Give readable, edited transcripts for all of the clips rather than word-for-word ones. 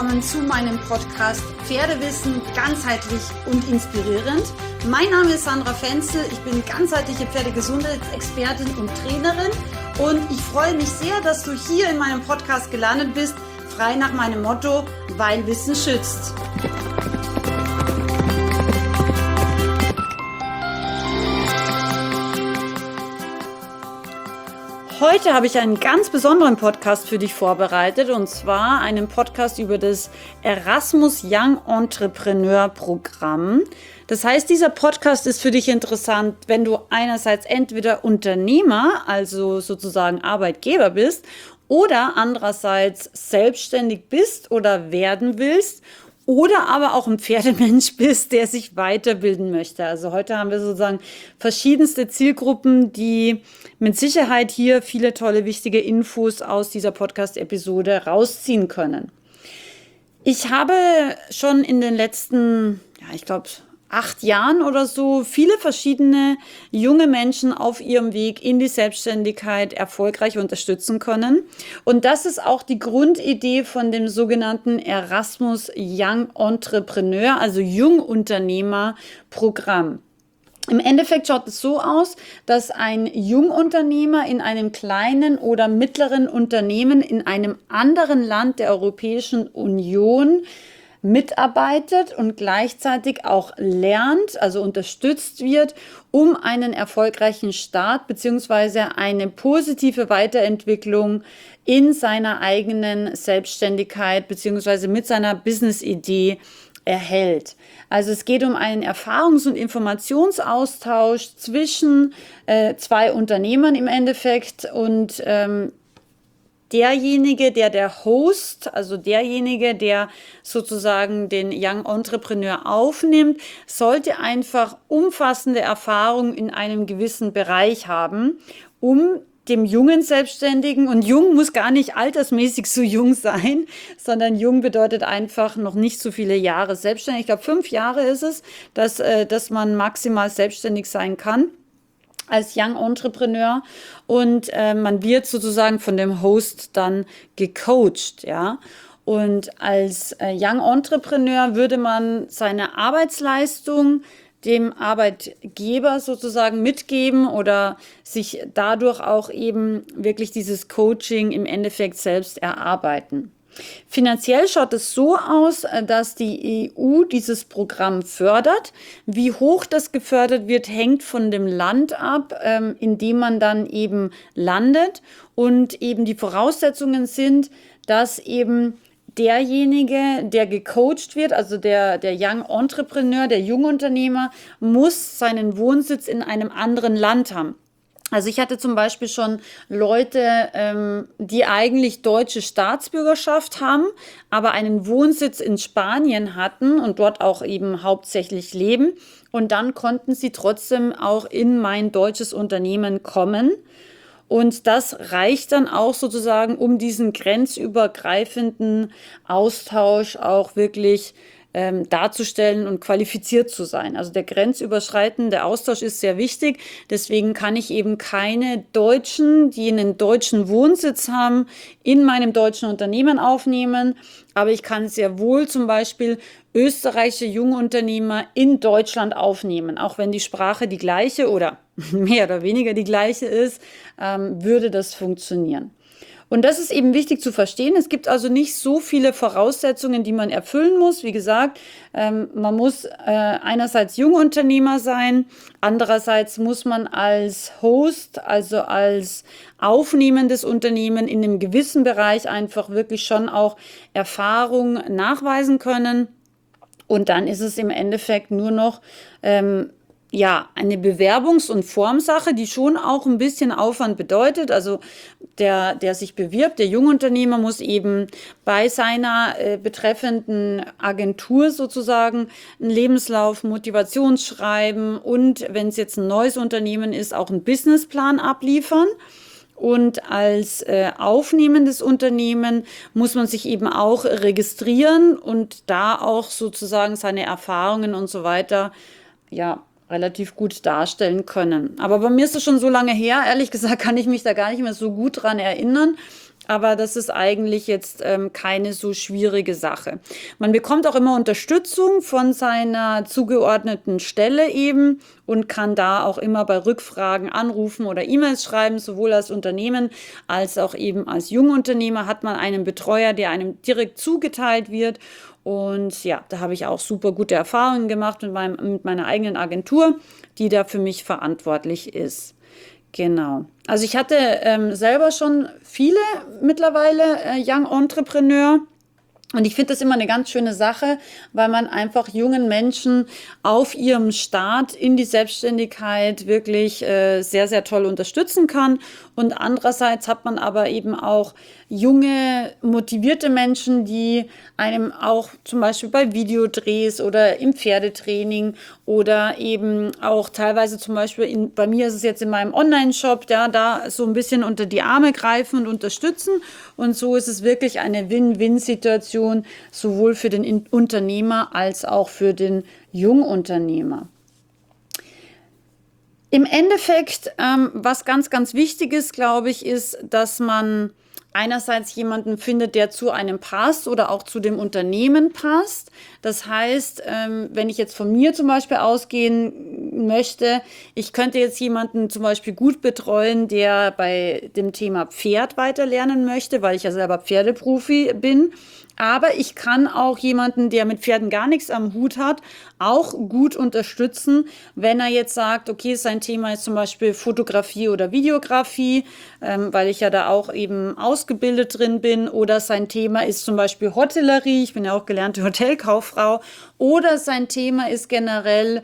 willkommen zu meinem Podcast Pferdewissen ganzheitlich und inspirierend. Mein Name ist Sandra Fenzel, ich bin ganzheitliche Pferdegesundheitsexpertin und Trainerin und ich freue mich sehr, dass du hier in meinem Podcast gelandet bist, frei nach meinem Motto, weil Wissen schützt. Heute habe ich einen ganz besonderen Podcast für dich vorbereitet und zwar einen Podcast über das Erasmus Young Entrepreneur Programm. Das heißt, dieser Podcast ist für dich interessant, wenn du einerseits entweder Unternehmer, also sozusagen Arbeitgeber bist oder andererseits selbstständig bist oder werden willst. Oder aber auch ein Pferdemensch bist, der sich weiterbilden möchte. Also heute haben wir sozusagen verschiedenste Zielgruppen, die mit Sicherheit hier viele tolle, wichtige Infos aus dieser Podcast-Episode rausziehen können. Ich habe schon in den letzten, 8 Jahren oder so viele verschiedene junge Menschen auf ihrem Weg in die Selbstständigkeit erfolgreich unterstützen können. Und das ist auch die Grundidee von dem sogenannten Erasmus Young Entrepreneur, also Jungunternehmer-Programm. Im Endeffekt schaut es so aus, dass ein Jungunternehmer in einem kleinen oder mittleren Unternehmen in einem anderen Land der Europäischen Union mitarbeitet und gleichzeitig auch lernt, also unterstützt wird, um einen erfolgreichen Start bzw. eine positive Weiterentwicklung in seiner eigenen Selbstständigkeit bzw. mit seiner Business-Idee erhält. Also es geht um einen Erfahrungs- und Informationsaustausch zwischen zwei Unternehmern im Endeffekt und derjenige, der Host, also derjenige, der sozusagen den Young Entrepreneur aufnimmt, sollte einfach umfassende Erfahrung in einem gewissen Bereich haben, um dem jungen Selbstständigen, und jung muss gar nicht altersmäßig so jung sein, sondern jung bedeutet einfach noch nicht so viele Jahre selbstständig. Ich glaube, 5 Jahre ist es, dass man maximal selbstständig sein kann als Young Entrepreneur und man wird sozusagen von dem Host dann gecoacht, ja. Und als Young Entrepreneur würde man seine Arbeitsleistung dem Arbeitgeber sozusagen mitgeben oder sich dadurch auch eben wirklich dieses Coaching im Endeffekt selbst erarbeiten. Finanziell schaut es so aus, dass die EU dieses Programm fördert. Wie hoch das gefördert wird, hängt von dem Land ab, in dem man dann eben landet. Und eben die Voraussetzungen sind, dass eben derjenige, der gecoacht wird, also der Young Entrepreneur, der Jungunternehmer, muss seinen Wohnsitz in einem anderen Land haben. Also ich hatte zum Beispiel schon Leute, die eigentlich deutsche Staatsbürgerschaft haben, aber einen Wohnsitz in Spanien hatten und dort auch eben hauptsächlich leben. Und dann konnten sie trotzdem auch in mein deutsches Unternehmen kommen. Und das reicht dann auch sozusagen, um diesen grenzübergreifenden Austausch auch wirklich darzustellen und qualifiziert zu sein. Also der grenzüberschreitende Austausch ist sehr wichtig. Deswegen kann ich eben keine Deutschen, die einen deutschen Wohnsitz haben, in meinem deutschen Unternehmen aufnehmen. Aber ich kann sehr wohl zum Beispiel österreichische Jungunternehmer in Deutschland aufnehmen. Auch wenn die Sprache die gleiche oder mehr oder weniger die gleiche ist, würde das funktionieren. Und das ist eben wichtig zu verstehen. Es gibt also nicht so viele Voraussetzungen, die man erfüllen muss. Wie gesagt, man muss einerseits Jungunternehmer sein, andererseits muss man als Host, also als aufnehmendes Unternehmen in einem gewissen Bereich einfach wirklich schon auch Erfahrung nachweisen können. Und dann ist es im Endeffekt nur noch eine Bewerbungs- und Formsache, die schon auch ein bisschen Aufwand bedeutet. Also der sich bewirbt, der Jungunternehmer muss eben bei seiner betreffenden Agentur sozusagen einen Lebenslauf, Motivationsschreiben und wenn es jetzt ein neues Unternehmen ist, auch einen Businessplan abliefern. Und als aufnehmendes Unternehmen muss man sich eben auch registrieren und da auch sozusagen seine Erfahrungen und so weiter, relativ gut darstellen können. Aber bei mir ist es schon so lange her, ehrlich gesagt, kann ich mich da gar nicht mehr so gut dran erinnern. aber das ist eigentlich jetzt keine so schwierige Sache. Man bekommt auch immer Unterstützung von seiner zugeordneten Stelle eben und kann da auch immer bei Rückfragen anrufen oder E-Mails schreiben, sowohl als Unternehmen als auch eben als Jungunternehmer hat man einen Betreuer, der einem direkt zugeteilt wird. Und ja, da habe ich auch super gute Erfahrungen gemacht mit meiner eigenen Agentur, die da für mich verantwortlich ist. Genau. Also ich hatte selber schon viele mittlerweile Young Entrepreneur. Und ich finde das immer eine ganz schöne Sache, weil man einfach jungen Menschen auf ihrem Start in die Selbstständigkeit wirklich sehr, sehr toll unterstützen kann. Und andererseits hat man aber eben auch junge, motivierte Menschen, die einem auch zum Beispiel bei Videodrehs oder im Pferdetraining oder eben auch teilweise zum Beispiel bei mir ist es jetzt in meinem Online-Shop, ja, da so ein bisschen unter die Arme greifen und unterstützen. Und so ist es wirklich eine Win-Win-Situation, sowohl für den Unternehmer als auch für den Jungunternehmer. Im Endeffekt, was ganz, ganz wichtig ist, glaube ich, ist, dass man einerseits jemanden findet, der zu einem passt oder auch zu dem Unternehmen passt. Das heißt, wenn ich jetzt von mir zum Beispiel ausgehen möchte, ich könnte jetzt jemanden zum Beispiel gut betreuen, der bei dem Thema Pferd weiter lernen möchte, weil ich ja selber Pferdeprofi bin. Aber ich kann auch jemanden, der mit Pferden gar nichts am Hut hat, auch gut unterstützen, wenn er jetzt sagt, okay, sein Thema ist zum Beispiel Fotografie oder Videografie, weil ich ja da auch eben ausgebildet drin bin. Oder sein Thema ist zum Beispiel Hotellerie, ich bin ja auch gelernte Hotelkauffrau. Oder sein Thema ist generell,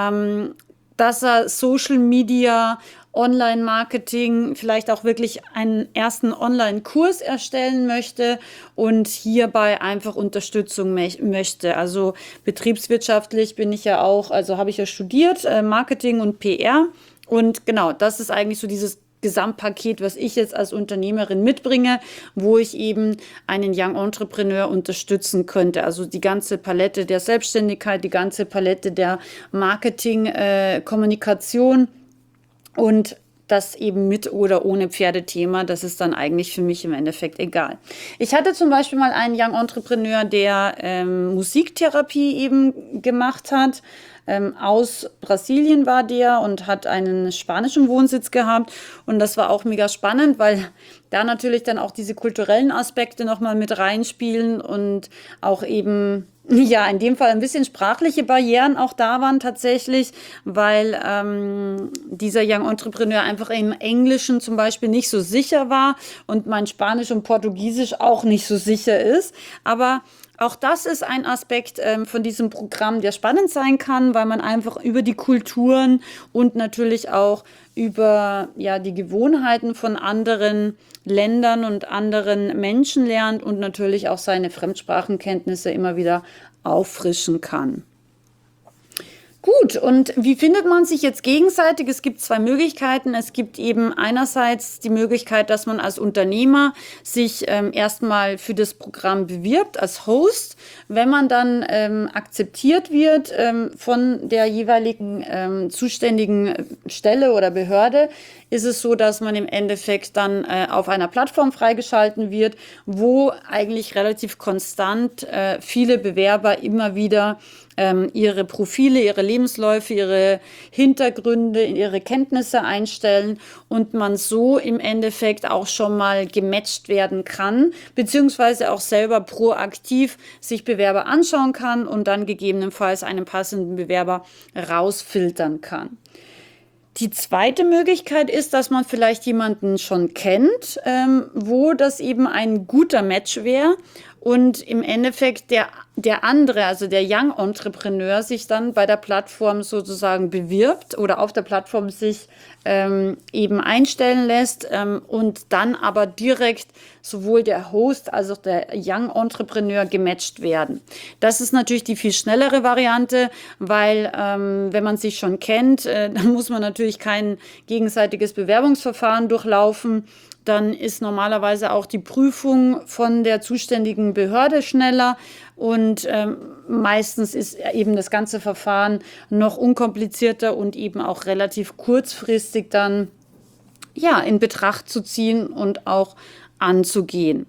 dass er Social Media, Online-Marketing, vielleicht auch wirklich einen ersten Online-Kurs erstellen möchte und hierbei einfach Unterstützung möchte. Also betriebswirtschaftlich bin ich ja auch, also habe ich ja studiert, Marketing und PR. Und genau, das ist eigentlich so dieses Gesamtpaket, was ich jetzt als Unternehmerin mitbringe, wo ich eben einen Young Entrepreneur unterstützen könnte. Also die ganze Palette der Selbstständigkeit, die ganze Palette der Marketing, Kommunikation und das eben mit oder ohne Pferdethema, das ist dann eigentlich für mich im Endeffekt egal. Ich hatte zum Beispiel mal einen Young Entrepreneur, der Musiktherapie eben gemacht hat. Aus Brasilien war der und hat einen spanischen Wohnsitz gehabt. Und das war auch mega spannend, weil da natürlich dann auch diese kulturellen Aspekte nochmal mit reinspielen und auch eben, ja, in dem Fall ein bisschen sprachliche Barrieren auch da waren tatsächlich, weil dieser Young Entrepreneur einfach im Englischen zum Beispiel nicht so sicher war und mein Spanisch und Portugiesisch auch nicht so sicher ist. Aber auch das ist ein Aspekt von diesem Programm, der spannend sein kann, weil man einfach über die Kulturen und natürlich auch über ja, die Gewohnheiten von anderen Ländern und anderen Menschen lernt und natürlich auch seine Fremdsprachenkenntnisse immer wieder auffrischen kann. Gut, und wie findet man sich jetzt gegenseitig? Es gibt zwei Möglichkeiten. Es gibt eben einerseits die Möglichkeit, dass man als Unternehmer sich erstmal für das Programm bewirbt als Host. Wenn man dann akzeptiert wird von der jeweiligen zuständigen Stelle oder Behörde, ist es so, dass man im Endeffekt dann auf einer Plattform freigeschalten wird, wo eigentlich relativ konstant viele Bewerber immer wieder ihre Profile, ihre Lebensläufe, ihre Hintergründe, ihre Kenntnisse einstellen und man so im Endeffekt auch schon mal gematcht werden kann, beziehungsweise auch selber proaktiv sich Bewerber anschauen kann und dann gegebenenfalls einen passenden Bewerber rausfiltern kann. Die zweite Möglichkeit ist, dass man vielleicht jemanden schon kennt, wo das eben ein guter Match wäre und im Endeffekt der andere, also der Young Entrepreneur, sich dann bei der Plattform sozusagen bewirbt oder auf der Plattform sich eben einstellen lässt und dann aber direkt sowohl der Host als auch der Young Entrepreneur gematcht werden. Das ist natürlich die viel schnellere Variante, weil wenn man sich schon kennt, dann muss man natürlich kein gegenseitiges Bewerbungsverfahren durchlaufen. Dann ist normalerweise auch die Prüfung von der zuständigen Behörde schneller und meistens ist eben das ganze Verfahren noch unkomplizierter und eben auch relativ kurzfristig dann ja in Betracht zu ziehen und auch anzugehen.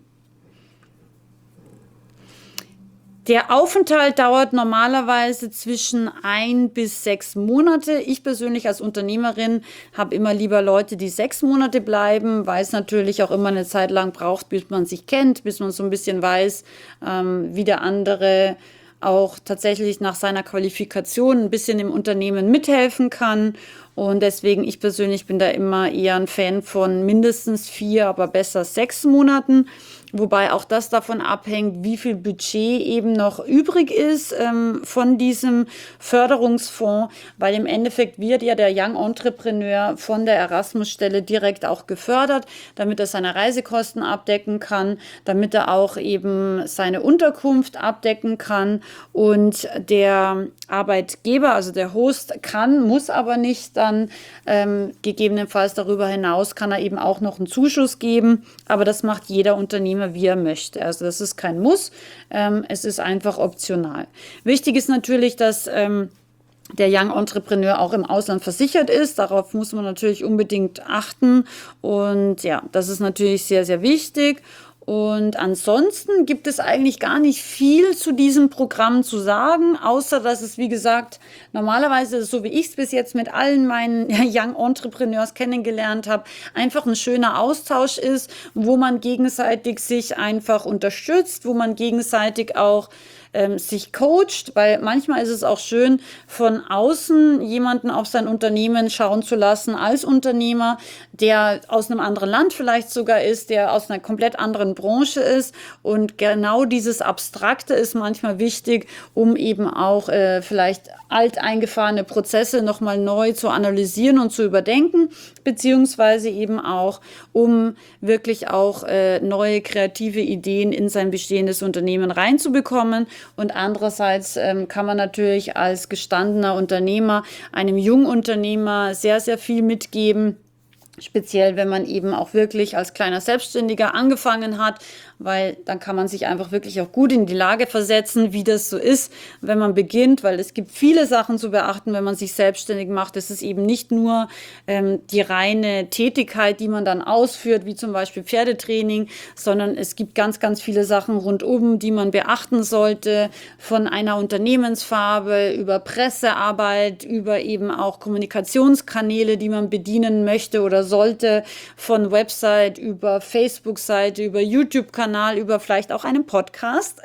Der Aufenthalt dauert normalerweise zwischen 1 bis 6 Monate. Ich persönlich als Unternehmerin habe immer lieber Leute, die 6 Monate bleiben, weil es natürlich auch immer eine Zeit lang braucht, bis man sich kennt, bis man so ein bisschen weiß, wie der andere auch tatsächlich nach seiner Qualifikation ein bisschen im Unternehmen mithelfen kann. Und deswegen, ich persönlich bin da immer eher ein Fan von mindestens 4, aber besser 6 Monaten. Wobei auch das davon abhängt, wie viel Budget eben noch übrig ist von diesem Förderungsfonds, weil im Endeffekt wird ja der Young Entrepreneur von der Erasmus-Stelle direkt auch gefördert, damit er seine Reisekosten abdecken kann, damit er auch eben seine Unterkunft abdecken kann und der Arbeitgeber, also der Host kann, muss aber nicht dann gegebenenfalls darüber hinaus kann er eben auch noch einen Zuschuss geben, aber das macht jeder Unternehmer, wie er möchte. Also das ist kein Muss, es ist einfach optional. Wichtig ist natürlich, dass der Young Entrepreneur auch im Ausland versichert ist. Darauf muss man natürlich unbedingt achten. Und ja, das ist natürlich sehr, sehr wichtig. Und ansonsten gibt es eigentlich gar nicht viel zu diesem Programm zu sagen, außer dass es, wie gesagt, normalerweise, so wie ich es bis jetzt mit allen meinen Young Entrepreneurs kennengelernt habe, einfach ein schöner Austausch ist, wo man gegenseitig sich einfach unterstützt, wo man gegenseitig auch sich coacht, weil manchmal ist es auch schön, von außen jemanden auf sein Unternehmen schauen zu lassen als Unternehmer, der aus einem anderen Land vielleicht sogar ist, der aus einer komplett anderen Branche ist und genau dieses Abstrakte ist manchmal wichtig, um eben auch vielleicht alteingefahrene Prozesse nochmal neu zu analysieren und zu überdenken, beziehungsweise eben auch, um wirklich auch neue kreative Ideen in sein bestehendes Unternehmen reinzubekommen. Und andererseits kann man natürlich als gestandener Unternehmer einem Jungunternehmer sehr, sehr viel mitgeben. Speziell, wenn man eben auch wirklich als kleiner Selbstständiger angefangen hat, weil dann kann man sich einfach wirklich auch gut in die Lage versetzen, wie das so ist, wenn man beginnt, weil es gibt viele Sachen zu beachten, wenn man sich selbstständig macht. Es ist eben nicht nur die reine Tätigkeit, die man dann ausführt, wie zum Beispiel Pferdetraining, sondern es gibt ganz, ganz viele Sachen rundum, die man beachten sollte, von einer Unternehmensfarbe über Pressearbeit, über eben auch Kommunikationskanäle, die man bedienen möchte oder sollte, von Website über Facebook-Seite, über YouTube-Kanal, über vielleicht auch einen Podcast.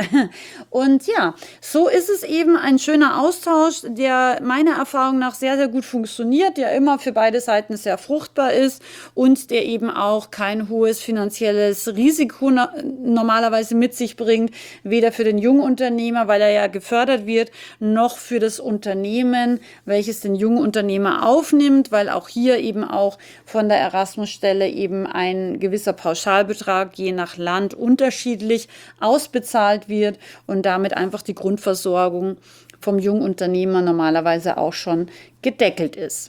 Und ja, so ist es eben ein schöner Austausch, der meiner Erfahrung nach sehr, sehr gut funktioniert, der immer für beide Seiten sehr fruchtbar ist und der eben auch kein hohes finanzielles Risiko normalerweise mit sich bringt, weder für den Jungunternehmer, weil er ja gefördert wird, noch für das Unternehmen, welches den Jungunternehmer aufnimmt, weil auch hier eben auch von der Erasmus-Stelle eben ein gewisser Pauschalbetrag je nach Land unterschiedlich ausbezahlt wird und damit einfach die Grundversorgung vom Jungunternehmer normalerweise auch schon gedeckelt ist.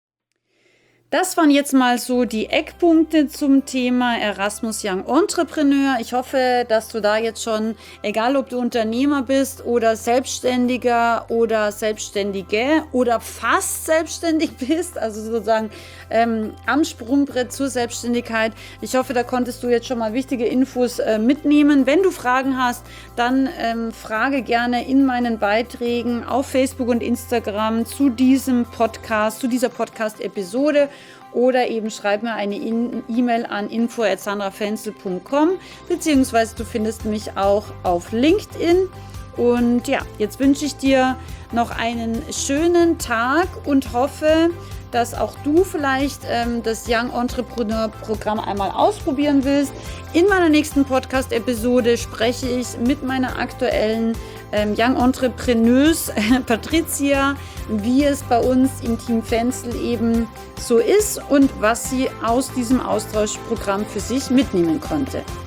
Das waren jetzt mal so die Eckpunkte zum Thema Erasmus Young Entrepreneur. Ich hoffe, dass du da jetzt schon, egal ob du Unternehmer bist oder Selbstständiger oder Selbstständige oder fast selbstständig bist, also sozusagen am Sprungbrett zur Selbstständigkeit. Ich hoffe, da konntest du jetzt schon mal wichtige Infos mitnehmen. Wenn du Fragen hast, dann frage gerne in meinen Beiträgen auf Facebook und Instagram zu diesem Podcast, zu dieser Podcast-Episode. Oder eben schreib mir eine E-Mail an info@sandrafenzel.com, beziehungsweise du findest mich auch auf LinkedIn. Und ja, jetzt wünsche ich dir noch einen schönen Tag und hoffe, dass auch du vielleicht das Young Entrepreneur Programm einmal ausprobieren willst. In meiner nächsten Podcast-Episode spreche ich mit meiner aktuellen Young Entrepreneuse Patricia, wie es bei uns im Team Fenzel eben so ist und was sie aus diesem Austauschprogramm für sich mitnehmen konnte.